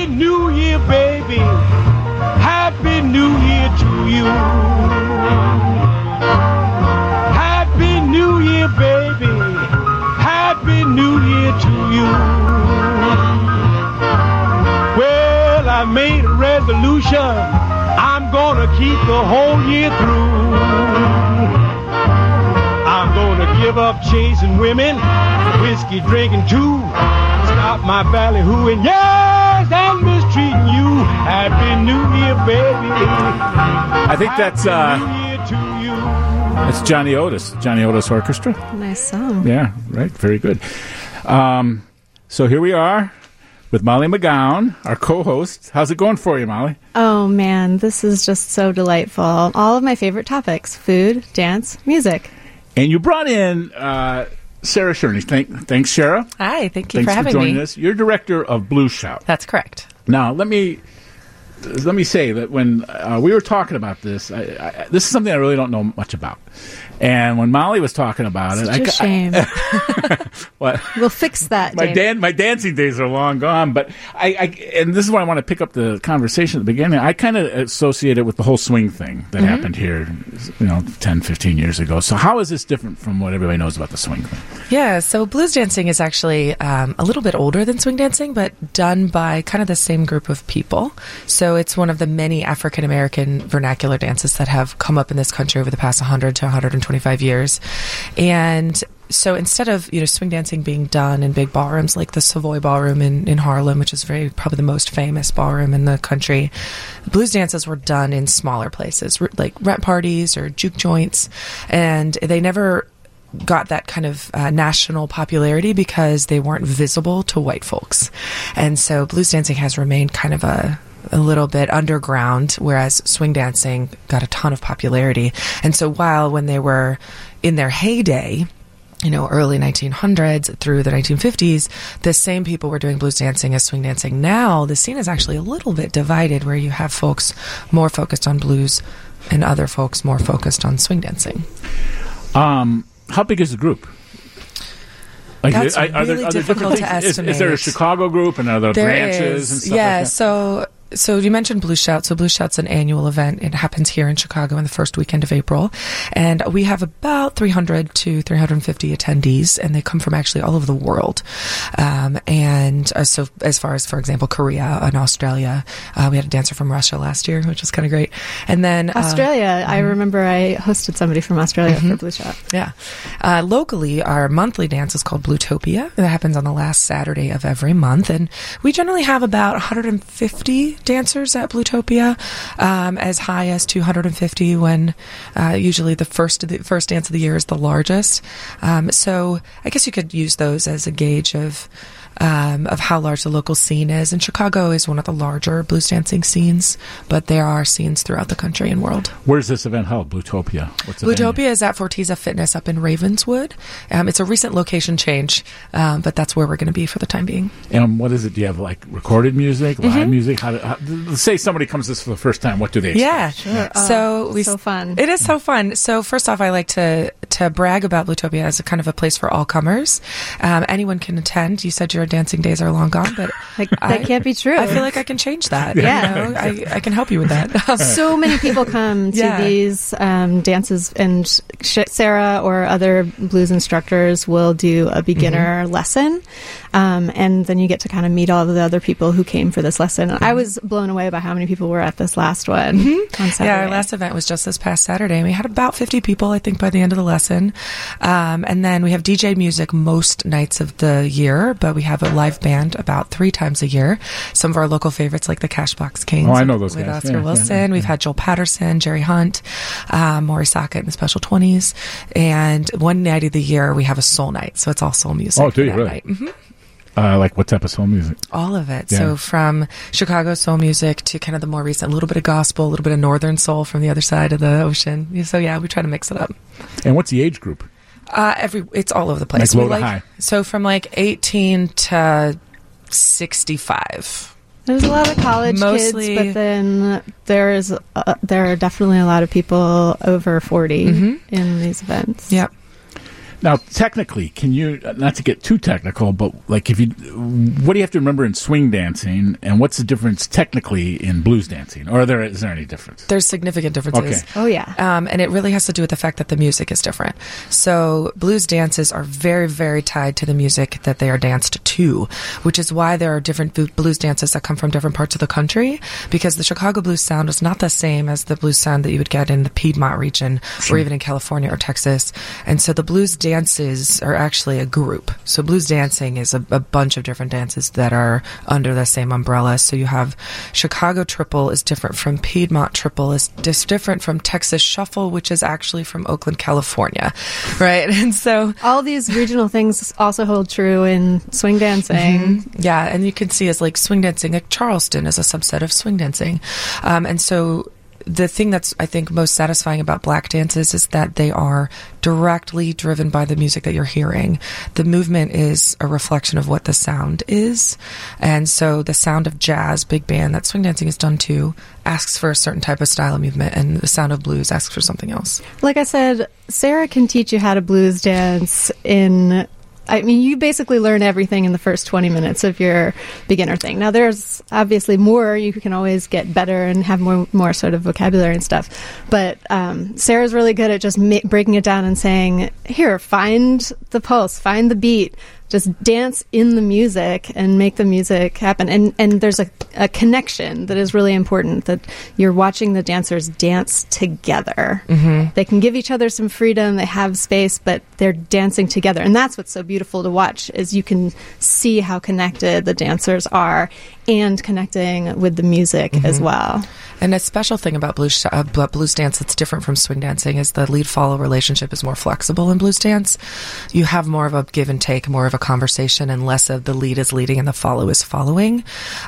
New Year, baby. Happy New Year to you. Happy New Year, baby. Happy New Year to you. Well, I made a resolution. I'm gonna keep the whole year through. I'm gonna give up chasing women, whiskey drinking too. Stop my ballyhooing, yes, and mistreating you. Happy New Year, baby. I think that's Johnny Otis, Johnny Otis Orchestra. Nice song. Yeah, right. Very good. So here we are with Molly McGowan, our co-host. How's it going for you, Molly? Oh, man, this is just so delightful. All of my favorite topics: food, dance, music. And you brought in Sarah Sherney. Thanks, Sarah. Hi, thank you for Thanks having for joining me. us. You're director of Blues Shout. That's correct. Now, let me say that when we were talking about this, this is something I really don't know much about. And when Molly was talking about Such a shame. What? We'll fix that. My dancing days are long gone, but and this is why I want to pick up the conversation at the beginning. I kind of associate it with the whole swing thing that happened here, 10, 15 years ago. So how is this different from what everybody knows about the swing thing? Yeah, so blues dancing is actually a little bit older than swing dancing, but done by kind of the same group of people. So it's one of the many African-American vernacular dances that have come up in this country over the past 100 to 125 years. And so instead of swing dancing being done in big ballrooms like the Savoy Ballroom in Harlem, which is probably the most famous ballroom in the country, blues dances were done in smaller places like rent parties or juke joints, and they never got that kind of national popularity because they weren't visible to white folks. And so blues dancing has remained kind of a little bit underground, whereas swing dancing got a ton of popularity. And so while when they were in their heyday, early 1900s through the 1950s, the same people were doing blues dancing as swing dancing. Now the scene is actually a little bit divided, where you have folks more focused on blues and other folks more focused on swing dancing. How big is the group? That's really difficult to estimate. Is there a Chicago group and are there branches and stuff like that? So you mentioned Blues Shout. So Blues Shout's an annual event. It happens here in Chicago in the first weekend of April. And we have about 300 to 350 attendees, and they come from actually all over the world. So as far as, for example, Korea and Australia, we had a dancer from Russia last year, which was kind of great. And then Australia, I remember I hosted somebody from Australia for Blues Shout. Yeah. Locally, our monthly dance is called Bluetopia. That happens on the last Saturday of every month. And we generally have about 150 dancers at Bluetopia, as high as 250 when usually the first dance of the year is the largest. So I guess you could use those as a gauge of how large the local scene is. And Chicago is one of the larger blues dancing scenes, but there are scenes throughout the country and world. Where's this event held, Bluetopia? Bluetopia is at Fortiza Fitness up in Ravenswood. It's a recent location change, but that's where we're going to be for the time being. And what is it? Do you have like recorded music, live music? Let's say somebody comes to this for the first time. What do they expect? Yeah, sure. So fun. It is so fun. So first off, I like to brag about Bluetopia as a kind of a place for all comers. Anyone can attend. You said your dancing days are long gone, but that can't be true. I feel like I can change that. Yeah. I can help you with that. So many people come to these dances, and Sarah or other blues instructors will do a beginner lesson, and then you get to kind of meet all of the other people who came for this lesson. I was blown away by how many people were at this last one on Saturday. Yeah, our last event was just this past Saturday, and we had about 50 people, I think, by the end of the lesson. And then we have DJ music most nights of the year, but we have a live band about 3 times a year. Some of our local favorites, like the Cashbox Kings. Oh, I know those with guys. Oscar Wilson. We've had Joel Patterson, Jerry Hunt, Maury Sockett and the Special 20s. And one night of the year, we have a soul night. So it's all soul music. Oh, do you really? Like what type of soul music? All of it. Yeah. So from Chicago soul music to kind of the more recent, a little bit of gospel, a little bit of northern soul from the other side of the ocean. So yeah, we try to mix it up. And what's the age group? It's all over the place. Like low to high? So from like 18 to 65. There's a lot of college kids, but then there are definitely a lot of people over 40 in these events. Yep. Now, technically, can you, not to get too technical, but like what do you have to remember in swing dancing, and what's the difference technically in blues dancing? Or is there any difference? There's significant differences. Okay. Oh, yeah. And it really has to do with the fact that the music is different. So blues dances are very, very tied to the music that they are danced to, which is why there are different blues dances that come from different parts of the country, because the Chicago blues sound is not the same as the blues sound that you would get in the Piedmont region, or even in California or Texas. And so the blues dances are actually a group. So blues dancing is a bunch of different dances that are under the same umbrella. So you have Chicago triple is different from Piedmont triple, is different from Texas shuffle, which is actually from Oakland, California, right? And so all these regional things also hold true in swing dancing. Yeah, and you can see as like swing dancing, like Charleston is a subset of swing dancing. And so the thing that's, I think, most satisfying about black dances is that they are directly driven by the music that you're hearing. The movement is a reflection of what the sound is. And so the sound of jazz, big band, that swing dancing is done to, asks for a certain type of style of movement, and the sound of blues asks for something else. Like I said, Sarah can teach you how to blues dance you basically learn everything in the first 20 minutes of your beginner thing. Now, there's obviously more. You can always get better and have more sort of vocabulary and stuff. But Sarah's really good at just breaking it down and saying, here, find the pulse, find the beat. Just dance in the music and make the music happen. And there's a connection that is really important, that you're watching the dancers dance together. Mm-hmm. They can give each other some freedom, they have space, but they're dancing together. And that's what's so beautiful to watch, is you can see how connected the dancers are and connecting with the music as well. And a special thing about blues dance that's different from swing dancing is the lead-follow relationship is more flexible in blues dance. You have more of a give and take, more of a conversation, and less of the lead is leading and the follow is following.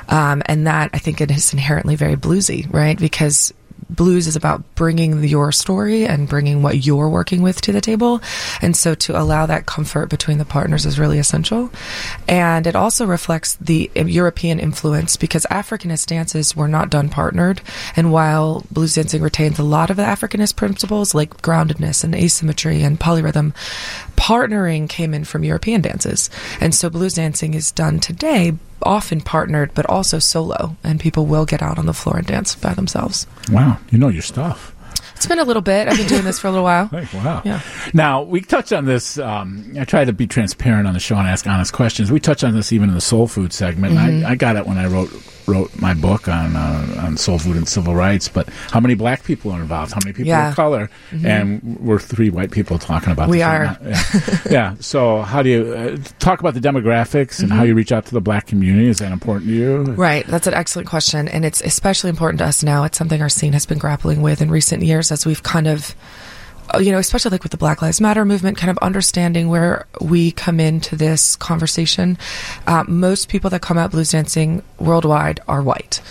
And that, I think, it is inherently very bluesy, right? Because blues is about bringing your story and bringing what you're working with to the table. And so to allow that comfort between the partners is really essential. And it also reflects the European influence, because Africanist dances were not done partnered. And while blues dancing retains a lot of the Africanist principles like groundedness and asymmetry and polyrhythm, partnering came in from European dances. And so blues dancing is done today often partnered, but also solo, and people will get out on the floor and dance by themselves. Wow, you know your stuff. It's been a little bit. I've been doing this for a little while. Hey, wow. Yeah. Now, we touched on this. I try to be transparent on the show and ask honest questions. We touched on this even in the Soul Food segment. Mm-hmm. I got it when I wrote my book on soul food and civil rights, but how many black people are involved? How many people of color? Mm-hmm. And we're 3 white people talking about this. We are. Yeah. So how do you talk about the demographics and how you reach out to the black community? Is that important to you? Right. That's an excellent question. And it's especially important to us now. It's something our scene has been grappling with in recent years, as we've kind of, especially like with the Black Lives Matter movement, kind of understanding where we come into this conversation. Most people that come out blues dancing worldwide are white.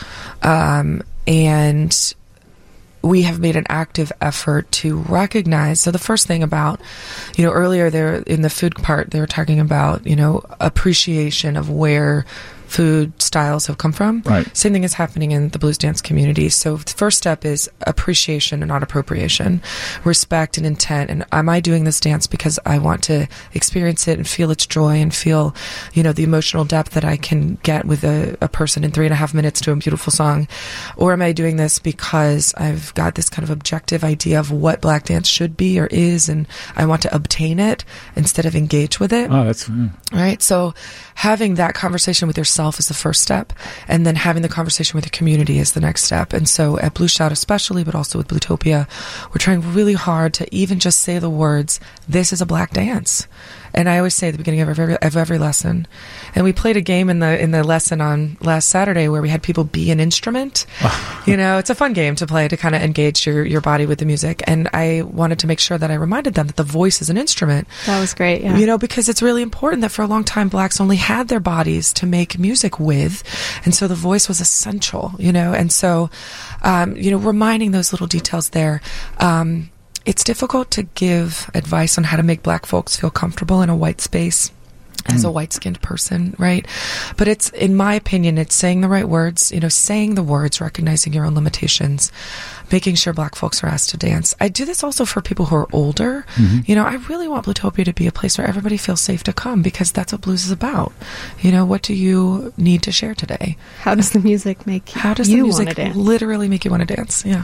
And we have made an active effort to recognize. So the first thing about, earlier there in the food part, they were talking about, appreciation of where food styles have come from. Right. Same thing is happening in the blues dance community. So the first step is appreciation and not appropriation, respect and intent. And am I doing this dance because I want to experience it and feel its joy and feel, the emotional depth that I can get with a person in 3.5 minutes to a beautiful song? Or am I doing this because I've got this kind of objective idea of what black dance should be or is, and I want to obtain it instead of engage with it? Oh, that's right. So having that conversation with yourself is the first step, and then having the conversation with the community is the next step. And so at Blue Shout especially, but also with Bluetopia, we're trying really hard to even just say the words, this is a black dance. And I always say at the beginning of every lesson. And we played a game in the lesson on last Saturday where we had people be an instrument. It's a fun game to play to kind of engage your body with the music. And I wanted to make sure that I reminded them that the voice is an instrument. That was great, yeah. Because it's really important that for a long time blacks only had their bodies to make music with. And so the voice was essential, And so, reminding those little details there. It's difficult to give advice on how to make black folks feel comfortable in a white space. as a white-skinned person, right? But it's, in my opinion, it's saying the right words, saying the words, recognizing your own limitations, making sure Black folks are asked to dance. I do this also for people who are older. I really want Bluetopia to be a place where everybody feels safe to come, because that's what blues is about. What do you need to share today? How does the music make How does you the music want to dance? literally make you want to dance? Yeah.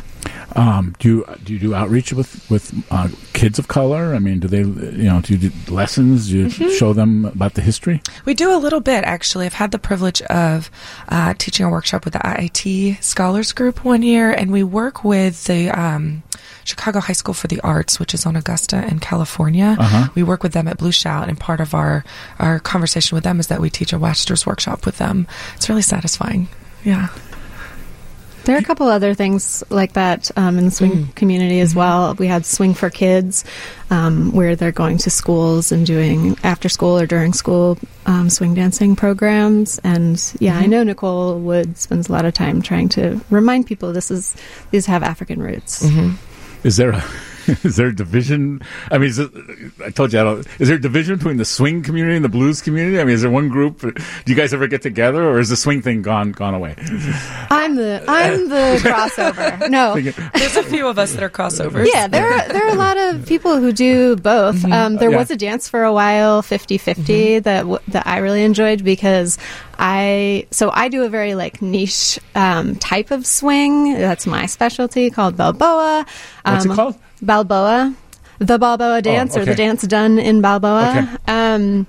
Do you do outreach with kids of color? I mean, do they, do you do lessons? Do you show them about the history? We do a little bit, actually. I've had the privilege of teaching a workshop with the IIT Scholars Group one year, and we work with the Chicago High School for the Arts, which is on Augusta in California. We work with them at Blue Shout, and part of our conversation with them is that we teach a Webster's workshop with them. It's really satisfying. Yeah. There are a couple other things like that in the swing community as well. We had Swing for Kids, where they're going to schools and doing after school or during school swing dancing programs. And I know Nicole Wood spends a lot of time trying to remind people these have African roots. Is there a division? I mean, I told you, is there a division between the swing community and the blues community? I mean, is there one group? Do you guys ever get together, or is the swing thing gone away? I'm the crossover. No, there's a few of us that are crossovers. Yeah, there are a lot of people who do both. There was a dance for a while, 50-50, that I really enjoyed, because I do a very niche type of swing. That's my specialty, called Balboa. What's it called? Balboa, the Balboa dance, or the dance done in Balboa. And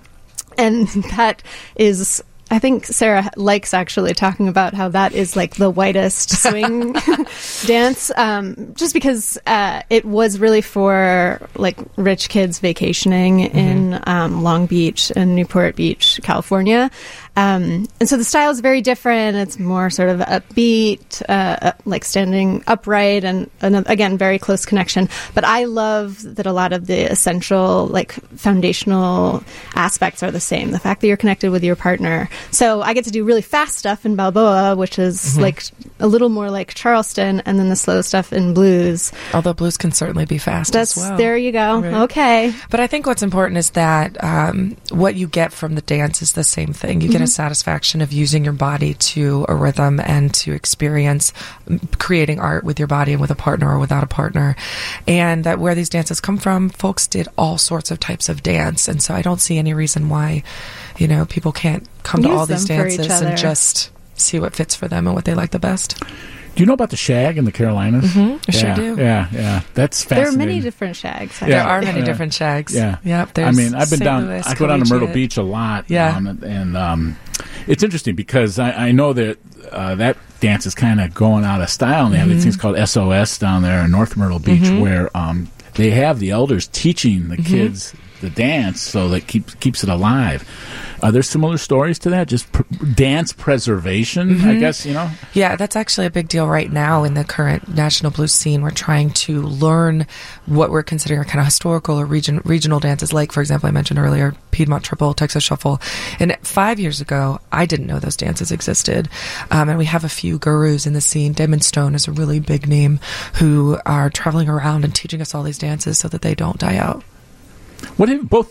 that is, I think Sarah likes actually talking about how that is the whitest swing dance, just because it was really for rich kids vacationing in Long Beach and Newport Beach, California. And so the style is very different. It's more sort of upbeat, standing upright, and again, very close connection. But I love that a lot of the essential, foundational aspects are the same. The fact that you're connected with your partner. So I get to do really fast stuff in Balboa, which is a little more like Charleston, and then the slow stuff in blues. Although blues can certainly be fast as well. There you go. Right. Okay. But I think what's important is that what you get from the dance is the same thing. You get a satisfaction of using your body to a rhythm and to experience creating art with your body and with a partner or without a partner. And that where these dances come from, folks did all sorts of types of dance. And so I don't see any reason why, people can't come to all these dances and just see what fits for them and what they like the best. Do you know about the shag in the Carolinas? I sure do. Yeah. That's fascinating. There are many different shags. There are many different shags. Yeah. Yep. I mean, I've been down. I go down to Myrtle Beach a lot. Yeah. And it's interesting because I know that that dance is kind of going out of style. And they have these things called SOS down there in North Myrtle Beach, where they have the elders teaching the kids the dance, so that keeps it alive. Are there similar stories to that? Just dance preservation, I guess, Yeah, that's actually a big deal right now in the current national blues scene. We're trying to learn what we're considering kind of historical or regional dances, like, for example, I mentioned earlier, Piedmont Triple, Texas Shuffle. And 5 years ago, I didn't know those dances existed. And we have a few gurus in the scene. Damon Stone is a really big name who are traveling around and teaching us all these dances so that they don't die out. What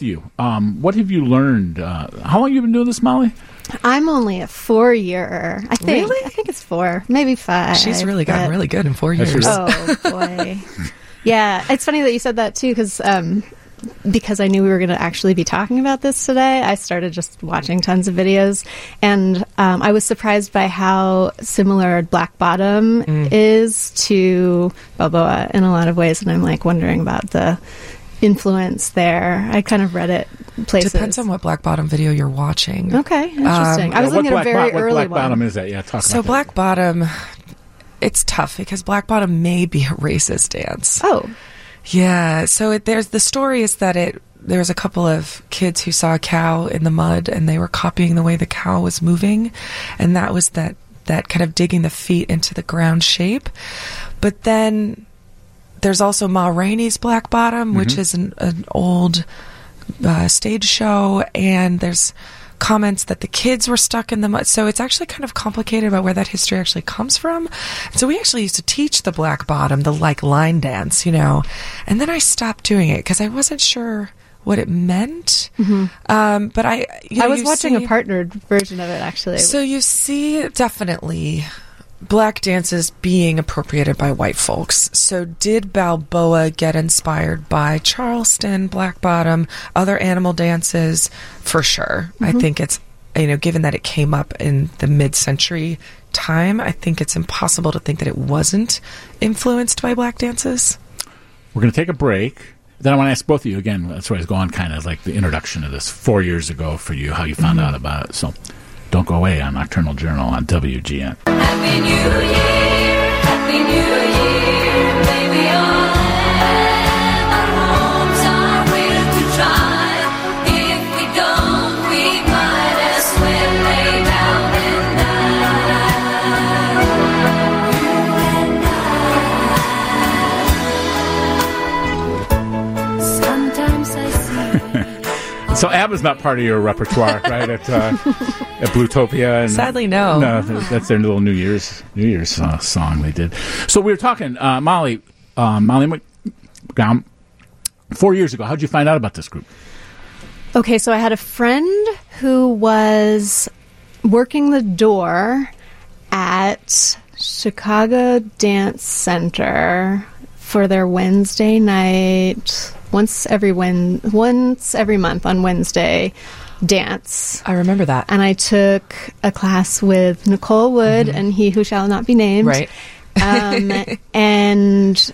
have you learned? How long have you been doing this, Molly? I'm only a 4-year. I think. Really? I think it's 4, maybe 5. She's really gotten really good in 4 years. Oh boy. Yeah, it's funny that you said that too, because I knew we were going to actually be talking about this today. I started just watching tons of videos, and I was surprised by how similar Black Bottom is to Balboa in a lot of ways, and I'm wondering about the influence there. I kind of read it places. Depends on what Black Bottom video you're watching. Okay, interesting. I was looking at a very early one. What Black Bottom is that? Yeah, talk about So Black Bottom, it's tough because Black Bottom may be a racist dance. Oh. Yeah, so there's the story is that there was a couple of kids who saw a cow in the mud and they were copying the way the cow was moving, and that was that kind of digging the feet into the ground shape. But then there's also Ma Rainey's Black Bottom, which is an old stage show, and there's comments that the kids were stuck in the mud. So it's actually kind of complicated about where that history actually comes from. So we actually used to teach the Black Bottom, the line dance, and then I stopped doing it because I wasn't sure what it meant. But I was watching a partnered version of it, actually. So you see definitely black dances being appropriated by white folks. So did Balboa get inspired by Charleston, Black Bottom, other animal dances? For sure. I think it's, given that it came up in the mid-century time, I think it's impossible to think that it wasn't influenced by black dances. We're going to take a break. Then I want to ask both of you again. That's where I was going, kind of like the introduction to this 4 years ago for you, how you found out about it. So don't go away on Nocturnal Journal on WGN. Happy New Year, Happy New Year, may we all have our homes, our will to try. If we don't, we might as well lay down and die. Sometimes I see. So ABBA's not part of your repertoire, right? At Bluetopia. And sadly, no. No, that's their little New Year's song they did. So we were talking, Molly McGowan, 4 years ago. How'd you find out about this group? Okay, so I had a friend who was working the door at Chicago Dance Center for their Wednesday night, once every month on Wednesday, dance. I remember that. And I took a class with Nicole Wood and He Who Shall Not Be Named. Right. And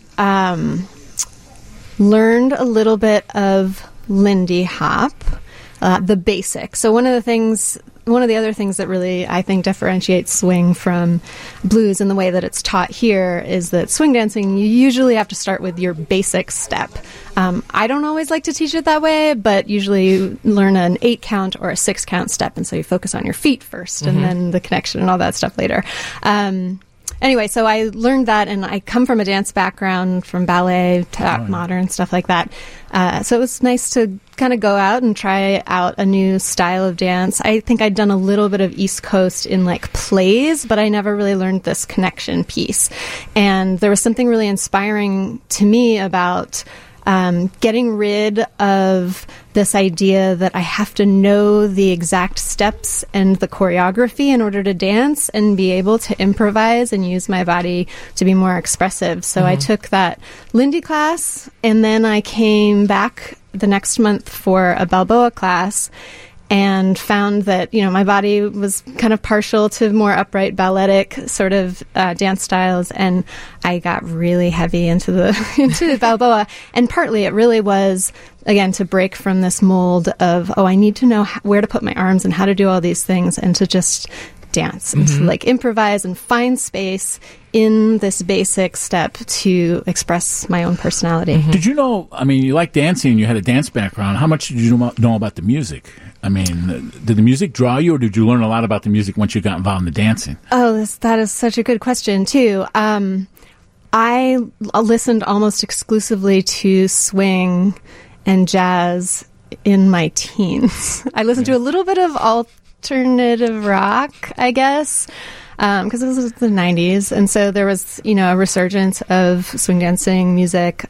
learned a little bit of Lindy Hop, the basics. So one of the other things that really, I think, differentiates swing from blues in the way that it's taught here is that swing dancing, you usually have to start with your basic step. I don't always like to teach it that way, but usually you learn an 8-count or a 6-count step, and so you focus on your feet first, and then the connection and all that stuff later. Anyway, so I learned that, and I come from a dance background, from ballet to modern, stuff like that. So it was nice to kind of go out and try out a new style of dance. I think I'd done a little bit of East Coast in like plays, but I never really learned this connection piece. And there was something really inspiring to me about getting rid of this idea that I have to know the exact steps and the choreography in order to dance and be able to improvise and use my body to be more expressive. So I took that Lindy class, and then I came back the next month for a Balboa class and found that, my body was kind of partial to more upright balletic sort of dance styles, and I got really heavy into the Balboa. And partly it really was, again, to break from this mold of, I need to know where to put my arms and how to do all these things, and to just dance and to like improvise and find space in this basic step to express my own personality. Did you know, you like dancing, you had a dance background. How much did you know about the music? Did the music draw you, or did you learn a lot about the music once you got involved in the dancing? Oh, that is such a good question, too. I listened almost exclusively to swing and jazz in my teens. I listened to a little bit of alternative rock, I guess, because this was the 90s. And so there was, a resurgence of swing dancing music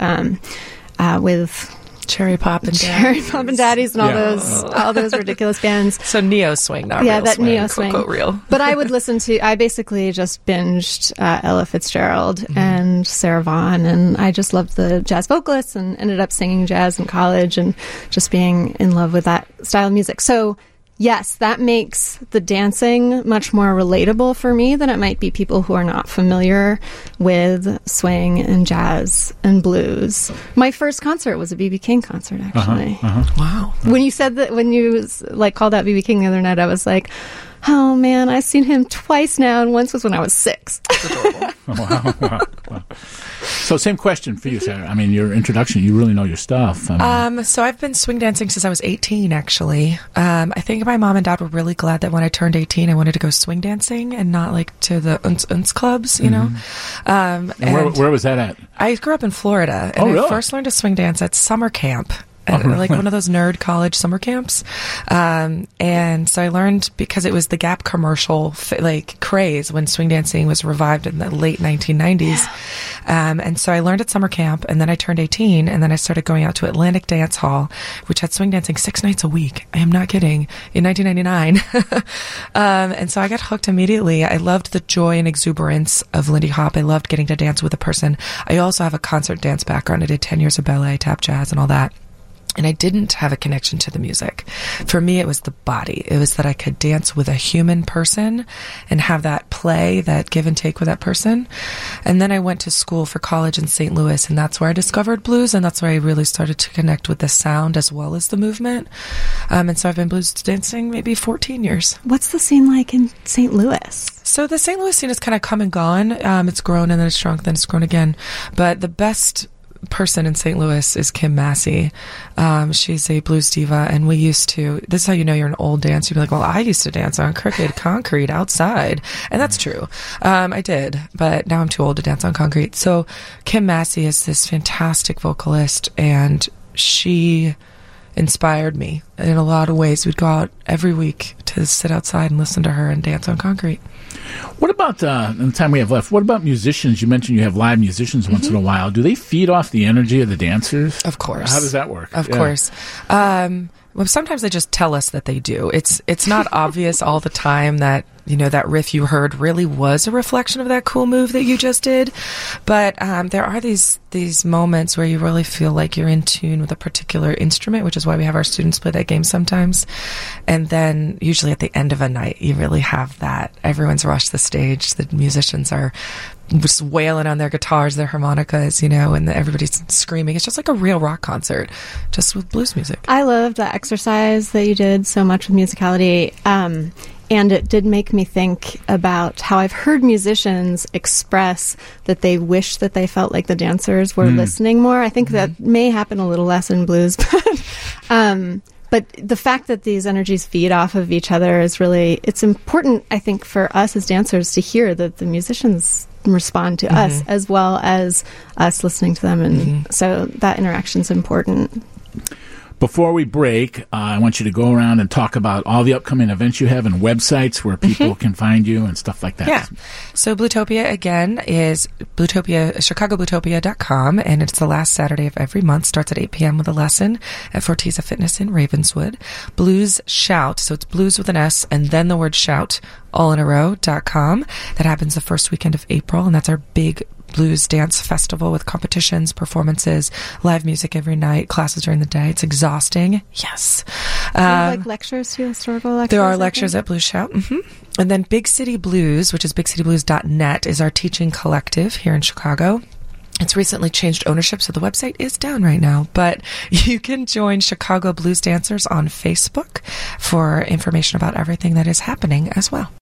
with Cherry Pop and Daddies and all those ridiculous bands. So neo swing, not real that swing. Neo swing. Real. But I would I basically just binged Ella Fitzgerald and Sarah Vaughan, and I just loved the jazz vocalists and ended up singing jazz in college and just being in love with that style of music. So yes, that makes the dancing much more relatable for me than it might be people who are not familiar with swing and jazz and blues. My first concert was a B.B. King concert, actually. Wow. When you said that, when you called out B.B. King the other night, I was like, oh man, I've seen him twice now, and once was when I was 6. Wow. So same question for you, Sarah. Your introduction, you really know your stuff. So I've been swing dancing since I was 18, actually. I think my mom and dad were really glad that when I turned 18, I wanted to go swing dancing and not to the unce clubs, you know. And where was that at? I grew up in Florida, and I first learned to swing dance at summer camp at like one of those nerd college summer camps. And so I learned, because it was the Gap commercial like craze when swing dancing was revived in the late 1990s. And so I learned at summer camp, and then I turned 18, and then I started going out to Atlantic Dance Hall, which had swing dancing 6 nights a week. I am not kidding. In 1999. And so I got hooked immediately. I loved the joy and exuberance of Lindy Hop. I loved getting to dance with a person. I also have a concert dance background. I did 10 years of ballet, tap jazz, and all that. And I didn't have a connection to the music. For me, it was the body. It was that I could dance with a human person and have that play, that give and take with that person. And then I went to school for college in St. Louis, and that's where I discovered blues, and that's where I really started to connect with the sound as well as the movement. And so I've been blues dancing maybe 14 years. What's the scene like in St. Louis? So the St. Louis scene has kind of come and gone. It's grown and then it's shrunk, then it's grown again. But the best person in St. Louis is Kim Massey. She's a blues diva, and we used to, this is how you know you're an old dancer. You'd be like, well, I used to dance on crooked concrete outside. And that's true. I did, but now I'm too old to dance on concrete. So Kim Massey is this fantastic vocalist, and she inspired me in a lot of ways. We'd go out every week to sit outside and listen to her and dance on concrete. What about, in the time we have left, what about musicians? You mentioned you have live musicians once in a while. Do they feed off the energy of the dancers? Of course. How does that work? Of course. Well, sometimes they just tell us that they do. It's not obvious all the time that, you know, that riff you heard really was a reflection of that cool move that you just did. But there are these moments where you really feel like you're in tune with a particular instrument, which is why we have our students play that game sometimes. And then usually at the end of a night, you really have that. Everyone's rushed the stage. The musicians are just wailing on their guitars, their harmonicas, you know, and everybody's screaming. It's just like a real rock concert, just with blues music. I loved that exercise that you did so much with musicality. And it did make me think about how I've heard musicians express that they wish that they felt like the dancers were listening more. I think that may happen a little less in blues, but the fact that these energies feed off of each other is really, it's important, I think, for us as dancers to hear that the musicians respond to us as well as us listening to them. And so that interaction is important. Before we break, I want you to go around and talk about all the upcoming events you have and websites where people can find you and stuff like that. Yeah. So Bluetopia, again, is ChicagoBluetopia.com, and it's the last Saturday of every month. Starts at 8 p.m. with a lesson at Forteza Fitness in Ravenswood. Blues Shout, so it's blues with an S and then the word shout, all in a row.com. That happens the first weekend of April, and that's our big blues dance festival with competitions, performances, live music every night, classes during the day. It's exhausting. Yes. Do you have, like lectures too, historical lectures? There are lectures at Blues Shout. And then Big City Blues, which is bigcityblues.net, is our teaching collective here in Chicago. It's recently changed ownership, so the website is down right now. But you can join Chicago Blues Dancers on Facebook for information about everything that is happening as well.